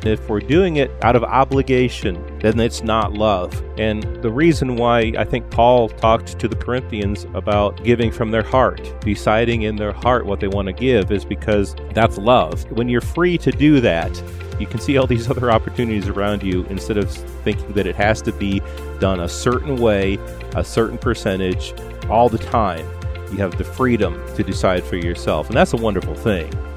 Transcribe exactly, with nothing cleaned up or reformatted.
If we're doing it out of obligation, then it's not love. And the reason why I think Paul talked to the Corinthians about giving from their heart, deciding in their heart what they want to give, is because that's love. When you're free to do that, you can see all these other opportunities around you instead of thinking that it has to be done a certain way, a certain percentage, all the time. You have the freedom to decide for yourself, and that's a wonderful thing.